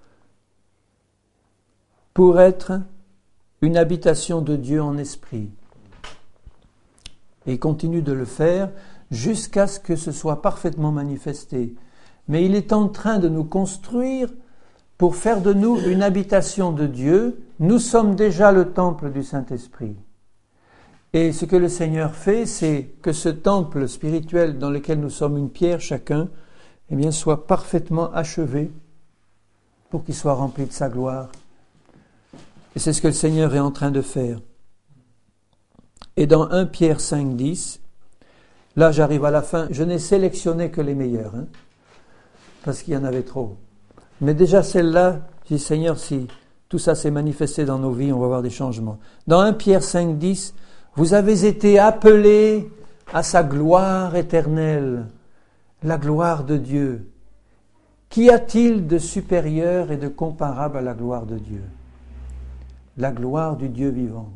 pour être une habitation de Dieu en esprit. Et il continue de le faire jusqu'à ce que ce soit parfaitement manifesté. Mais il est en train de nous construire pour faire de nous une habitation de Dieu. Nous sommes déjà le temple du Saint-Esprit. Et ce que le Seigneur fait, c'est que ce temple spirituel dans lequel nous sommes une pierre chacun, eh bien, soit parfaitement achevé pour qu'il soit rempli de sa gloire. Et c'est ce que le Seigneur est en train de faire. Et dans Première Pierre cinq, dix, là j'arrive à la fin, je n'ai sélectionné que les meilleurs, hein, parce qu'il y en avait trop. Mais déjà celle-là, je dis Seigneur, si tout ça s'est manifesté dans nos vies, on va voir des changements. Dans Première Pierre cinq, dix, vous avez été appelés à sa gloire éternelle, la gloire de Dieu. Qu'y a-t-il de supérieur et de comparable à la gloire de Dieu ? La gloire du Dieu vivant.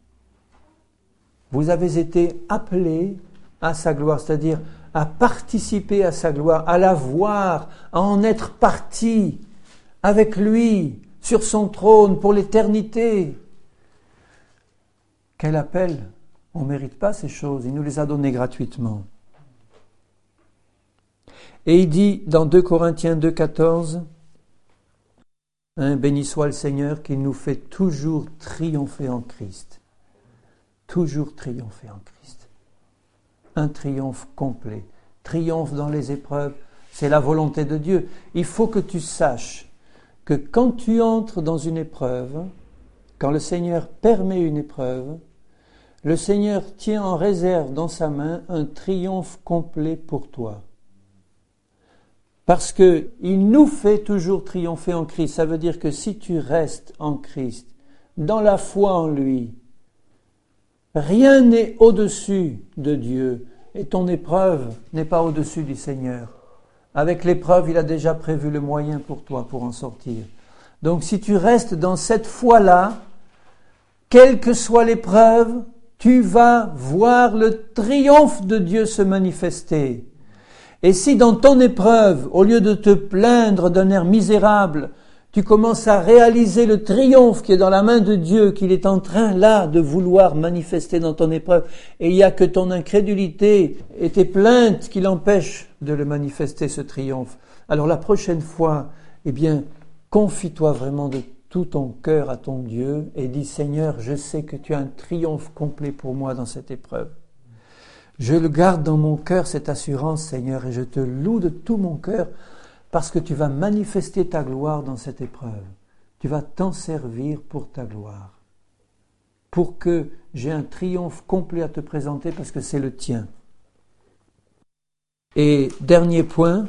Vous avez été appelés à sa gloire, c'est-à-dire à participer à sa gloire, à la voir, à en être partie avec lui sur son trône pour l'éternité. Quel appel! On ne mérite pas ces choses, il nous les a données gratuitement. Et il dit dans deux Corinthiens deux, quatorze, hein, béni soit le Seigneur qui nous fait toujours triompher en Christ. Toujours triompher en Christ. Un triomphe complet. Triomphe dans les épreuves, c'est la volonté de Dieu. Il faut que tu saches que quand tu entres dans une épreuve, quand le Seigneur permet une épreuve, le Seigneur tient en réserve dans sa main un triomphe complet pour toi. Parce que il nous fait toujours triompher en Christ. Ça veut dire que si tu restes en Christ, dans la foi en lui, rien n'est au-dessus de Dieu. Et ton épreuve n'est pas au-dessus du Seigneur. Avec l'épreuve, il a déjà prévu le moyen pour toi pour en sortir. Donc si tu restes dans cette foi-là, quelle que soit l'épreuve, tu vas voir le triomphe de Dieu se manifester. Et si dans ton épreuve, au lieu de te plaindre d'un air misérable, tu commences à réaliser le triomphe qui est dans la main de Dieu, qu'il est en train là de vouloir manifester dans ton épreuve, et il n'y a que ton incrédulité et tes plaintes qui l'empêchent de le manifester, ce triomphe. Alors la prochaine fois, eh bien, confie-toi vraiment de tout ton cœur à ton Dieu et dis, Seigneur, je sais que tu as un triomphe complet pour moi dans cette épreuve. Je le garde dans mon cœur, cette assurance, Seigneur, et je te loue de tout mon cœur parce que tu vas manifester ta gloire dans cette épreuve. Tu vas t'en servir pour ta gloire, pour que j'ai un triomphe complet à te présenter parce que c'est le tien. Et dernier point,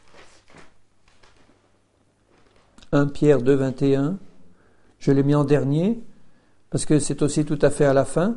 Première Pierre deux, vingt et un, je l'ai mis en dernier parce que c'est aussi tout à fait à la fin.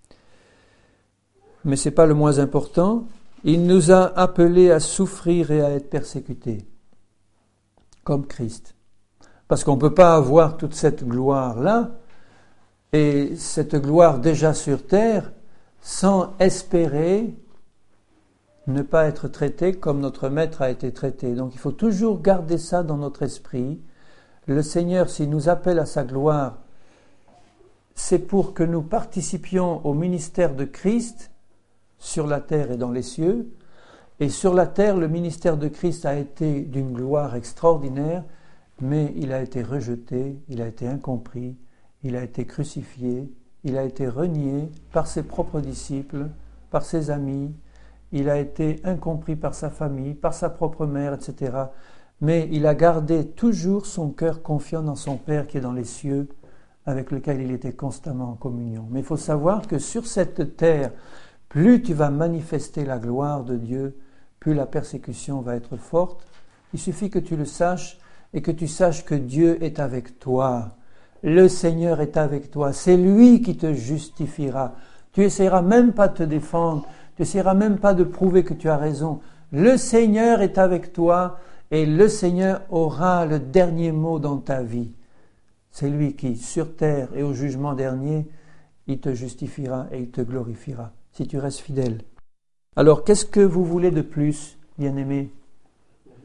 Mais ce n'est pas le moins important, il nous a appelés à souffrir et à être persécutés, comme Christ. Parce qu'on ne peut pas avoir toute cette gloire-là, et cette gloire déjà sur terre, sans espérer ne pas être traité comme notre Maître a été traité. Donc il faut toujours garder ça dans notre esprit. Le Seigneur, s'il nous appelle à sa gloire, c'est pour que nous participions au ministère de Christ, sur la terre et dans les cieux. Et sur la terre, le ministère de Christ a été d'une gloire extraordinaire. mais il a été rejeté, il a été incompris, il a été crucifié, il a été renié par ses propres disciples, par ses amis, il a été incompris par sa famille, par sa propre mère, et cetera. Mais il a gardé toujours son cœur confiant dans son Père qui est dans les cieux, avec lequel il était constamment en communion. Mais il faut savoir que sur cette terre, plus tu vas manifester la gloire de Dieu, plus la persécution va être forte. Il suffit que tu le saches et que tu saches que Dieu est avec toi. Le Seigneur est avec toi. C'est lui qui te justifiera. Tu n'essaieras même pas de te défendre. Tu n'essaieras même pas de prouver que tu as raison. Le Seigneur est avec toi et le Seigneur aura le dernier mot dans ta vie. C'est lui qui, sur terre et au jugement dernier, il te justifiera et il te glorifiera, si tu restes fidèle. Alors, qu'est-ce que vous voulez de plus, bien-aimés ? Hein ?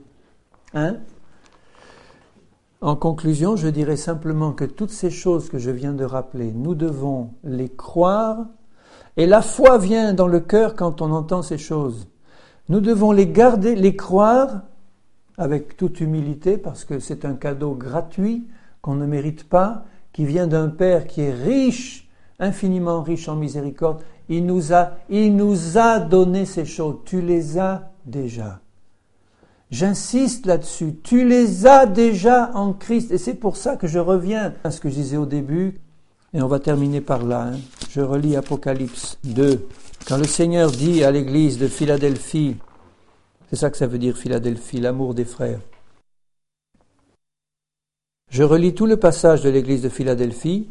En conclusion, je dirais simplement que toutes ces choses que je viens de rappeler, nous devons les croire, et la foi vient dans le cœur quand on entend ces choses. Nous devons les garder, les croire, avec toute humilité, parce que c'est un cadeau gratuit, qu'on ne mérite pas, qui vient d'un Père qui est riche, infiniment riche en miséricorde. Il nous a, il nous a donné ces choses. Tu les as déjà. J'insiste là-dessus. Tu les as déjà en Christ. Et c'est pour ça que je reviens à ce que je disais au début. Et on va terminer par là. Hein. Je relis Apocalypse deux. Quand le Seigneur dit à l'église de Philadelphie, c'est ça que ça veut dire Philadelphie, l'amour des frères. Je relis tout le passage de l'église de Philadelphie,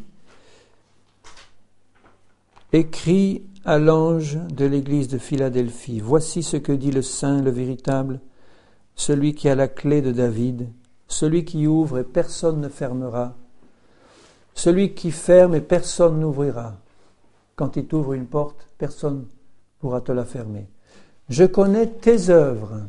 écrit à l'ange de l'église de Philadelphie. Voici ce que dit le Saint, le véritable, celui qui a la clé de David, celui qui ouvre et personne ne fermera, celui qui ferme et personne n'ouvrira. Quand il t'ouvre une porte, personne ne pourra te la fermer. Je connais tes œuvres,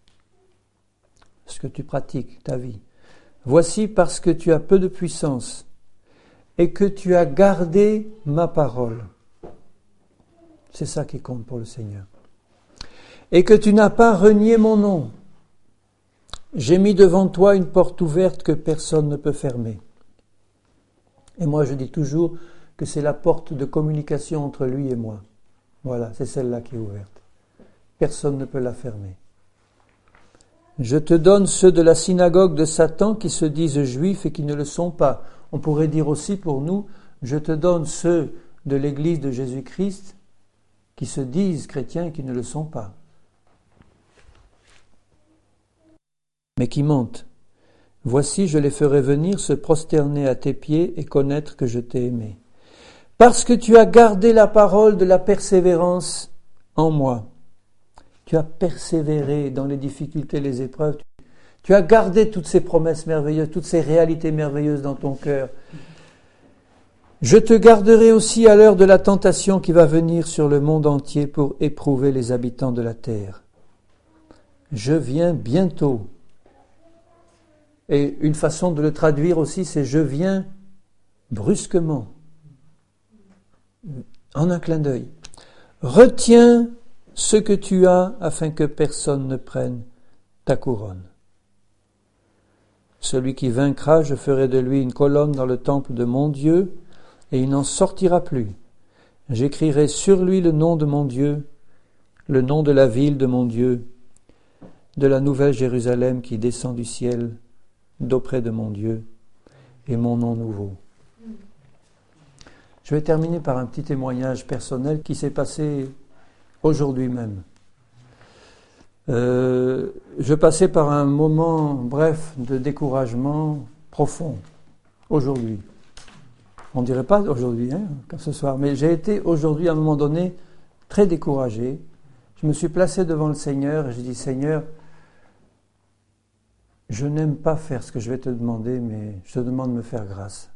ce que tu pratiques, ta vie. Voici parce que tu as peu de puissance et que tu as gardé ma parole. C'est ça qui compte pour le Seigneur. Et que tu n'as pas renié mon nom. J'ai mis devant toi une porte ouverte que personne ne peut fermer. Et moi je dis toujours que c'est la porte de communication entre lui et moi. Voilà, c'est celle-là qui est ouverte. Personne ne peut la fermer. Je te donne ceux de la synagogue de Satan qui se disent juifs et qui ne le sont pas. On pourrait dire aussi pour nous, je te donne ceux de l'église de Jésus-Christ qui se disent chrétiens et qui ne le sont pas. Mais qui mentent. Voici, je les ferai venir se prosterner à tes pieds et connaître que je t'ai aimé. Parce que tu as gardé la parole de la persévérance en moi. Tu as persévéré dans les difficultés, les épreuves. Tu as gardé toutes ces promesses merveilleuses, toutes ces réalités merveilleuses dans ton cœur. Je te garderai aussi à l'heure de la tentation qui va venir sur le monde entier pour éprouver les habitants de la terre. Je viens bientôt. Et une façon de le traduire aussi, c'est « je viens brusquement ». En un clin d'œil. Retiens ce que tu as afin que personne ne prenne ta couronne. Celui qui vaincra, je ferai de lui une colonne dans le temple de mon Dieu, et il n'en sortira plus. J'écrirai sur lui le nom de mon Dieu, le nom de la ville de mon Dieu, de la nouvelle Jérusalem qui descend du ciel, d'auprès de mon Dieu, et mon nom nouveau. Je vais terminer par un petit témoignage personnel qui s'est passé aujourd'hui même. Euh, je passais par un moment, bref, de découragement profond, aujourd'hui. On ne dirait pas aujourd'hui, hein, comme ce soir, mais j'ai été aujourd'hui, à un moment donné, très découragé. Je me suis placé devant le Seigneur et j'ai dit, Seigneur, je n'aime pas faire ce que je vais te demander, mais je te demande de me faire grâce.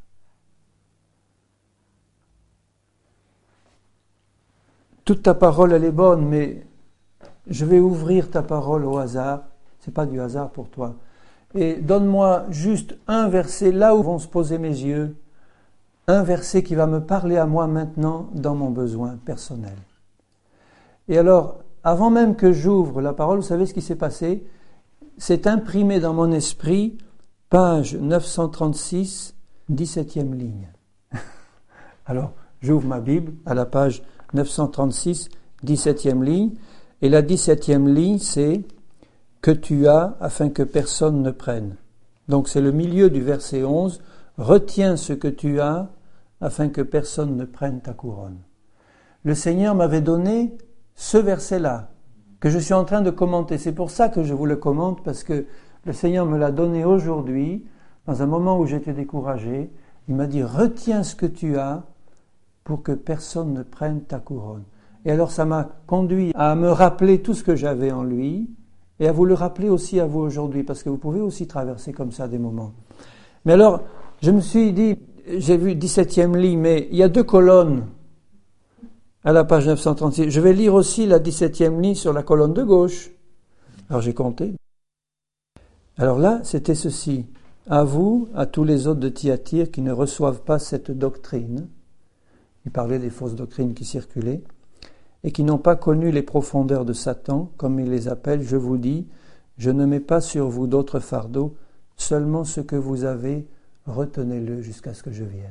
Toute ta parole, elle est bonne, mais je vais ouvrir ta parole au hasard. C'est pas du hasard pour toi. Et donne-moi juste un verset, là où vont se poser mes yeux, un verset qui va me parler à moi maintenant dans mon besoin personnel. Et alors, avant même que j'ouvre la parole, vous savez ce qui s'est passé ? C'est imprimé dans mon esprit page neuf cent trente-six, dix-septième ligne. Alors, j'ouvre ma Bible à la page neuf cent trente-six, dix-septième ligne, et la dix-septième ligne, c'est « que tu as afin que personne ne prenne ». Donc c'est le milieu du verset onze, « retiens ce que tu as afin que personne ne prenne ta couronne ». Le Seigneur m'avait donné ce verset-là, que je suis en train de commenter. C'est pour ça que je vous le commente, parce que le Seigneur me l'a donné aujourd'hui, dans un moment où j'étais découragé. Il m'a dit « retiens ce que tu as pour que personne ne prenne ta couronne ». Et alors ça m'a conduit à me rappeler tout ce que j'avais en lui, et à vous le rappeler aussi à vous aujourd'hui, parce que vous pouvez aussi traverser comme ça des moments. Mais alors, je me suis dit, j'ai vu dix-septième ligne, mais il y a deux colonnes à la page neuf cent trente-six. Je vais lire aussi la dix-septième ligne sur la colonne de gauche. Alors j'ai compté. Alors là, c'était ceci. À vous, à tous les autres de Thyatire qui ne reçoivent pas cette doctrine, il parlait des fausses doctrines qui circulaient, et qui n'ont pas connu les profondeurs de Satan, comme il les appelle, je vous dis, je ne mets pas sur vous d'autres fardeaux, seulement ce que vous avez, retenez-le jusqu'à ce que je vienne.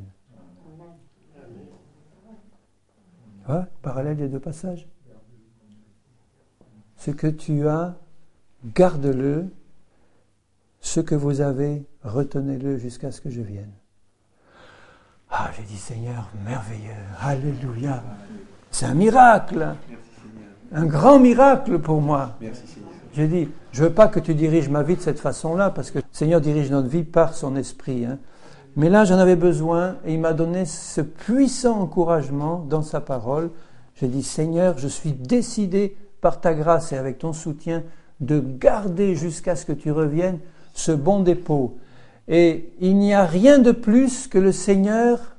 Tu vois, parallèle des deux passages. Ce que tu as, garde-le, ce que vous avez, retenez-le jusqu'à ce que je vienne. Ah, j'ai dit, Seigneur, merveilleux, alléluia. C'est un miracle, un grand miracle pour moi. Merci, Seigneur. J'ai dit, je ne veux pas que tu diriges ma vie de cette façon-là, parce que le Seigneur dirige notre vie par son esprit. Hein. Mais là, j'en avais besoin, et il m'a donné ce puissant encouragement dans sa parole. J'ai dit, Seigneur, je suis décidé par ta grâce et avec ton soutien de garder jusqu'à ce que tu reviennes ce bon dépôt. Et il n'y a rien de plus que le Seigneur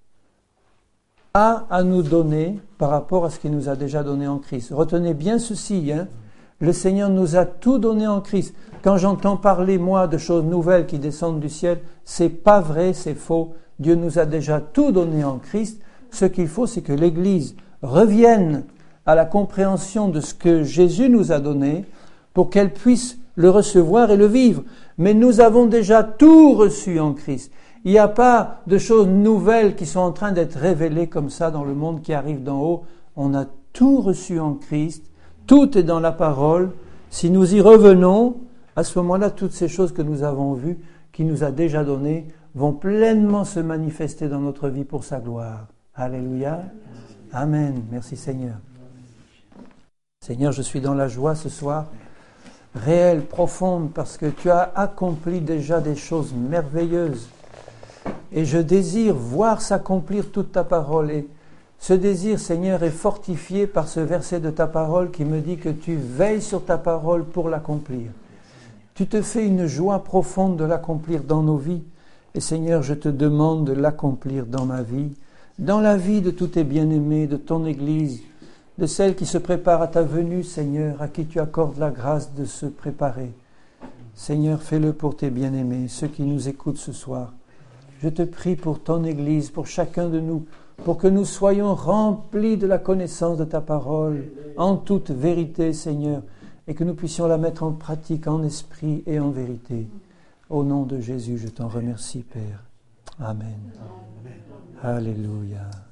a à nous donner par rapport à ce qu'il nous a déjà donné en Christ. Retenez bien ceci, hein. Le Seigneur nous a tout donné en Christ. Quand j'entends parler, moi, de choses nouvelles qui descendent du ciel, c'est pas vrai, c'est faux. Dieu nous a déjà tout donné en Christ. Ce qu'il faut, c'est que l'Église revienne à la compréhension de ce que Jésus nous a donné pour qu'elle puisse le recevoir et le vivre. Mais nous avons déjà tout reçu en Christ. Il n'y a pas de choses nouvelles qui sont en train d'être révélées comme ça dans le monde qui arrive d'en haut. On a tout reçu en Christ. Tout est dans la parole. Si nous y revenons, à ce moment-là, toutes ces choses que nous avons vues, qu'il nous a déjà données, vont pleinement se manifester dans notre vie pour sa gloire. Alléluia. Amen. Merci Seigneur. Seigneur, je suis dans la joie ce soir, réelle, profonde, parce que tu as accompli déjà des choses merveilleuses. Et je désire voir s'accomplir toute ta parole. Et ce désir, Seigneur, est fortifié par ce verset de ta parole qui me dit que tu veilles sur ta parole pour l'accomplir. Tu te fais une joie profonde de l'accomplir dans nos vies. Et Seigneur, je te demande de l'accomplir dans ma vie, dans la vie de tous tes bien-aimés, de ton Église, de celles qui se préparent à ta venue, Seigneur, à qui tu accordes la grâce de se préparer. Seigneur, fais-le pour tes bien-aimés, ceux qui nous écoutent ce soir. Je te prie pour ton Église, pour chacun de nous, pour que nous soyons remplis de la connaissance de ta parole, en toute vérité, Seigneur, et que nous puissions la mettre en pratique, en esprit et en vérité. Au nom de Jésus, je t'en remercie, Père. Amen. Amen. Alléluia.